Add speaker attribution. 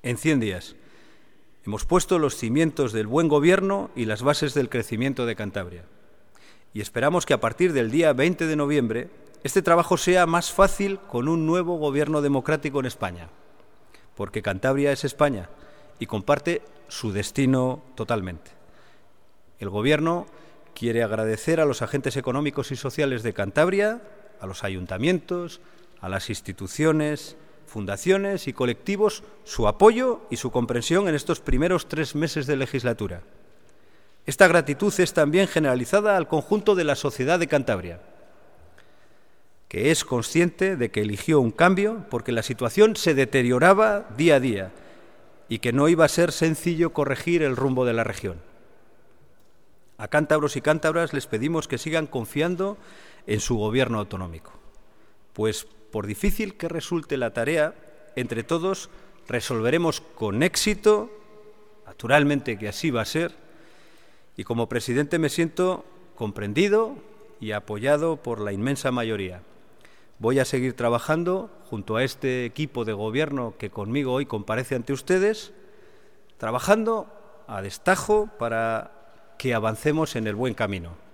Speaker 1: En 100 días hemos puesto los cimientos del buen gobierno y las bases del crecimiento de Cantabria. Y esperamos que a partir del día 20 de noviembre este trabajo sea más fácil con un nuevo gobierno democrático en España, porque Cantabria es España y comparte su destino totalmente. El Gobierno quiere agradecer a los agentes económicos y sociales de Cantabria, a los ayuntamientos, a las instituciones, fundaciones y colectivos su apoyo y su comprensión en estos primeros 3 meses de legislatura. Esta gratitud es también generalizada al conjunto de la sociedad de Cantabria, que es consciente de que eligió un cambio porque la situación se deterioraba día a día y que no iba a ser sencillo corregir el rumbo de la región. A cántabros y cántabras les pedimos que sigan confiando en su gobierno autonómico, pues por difícil que resulte la tarea, entre todos resolveremos con éxito, naturalmente que así va a ser, y como presidente me siento comprendido y apoyado por la inmensa mayoría. Voy a seguir trabajando junto a este equipo de gobierno que conmigo hoy comparece ante ustedes, trabajando a destajo para que avancemos en el buen camino.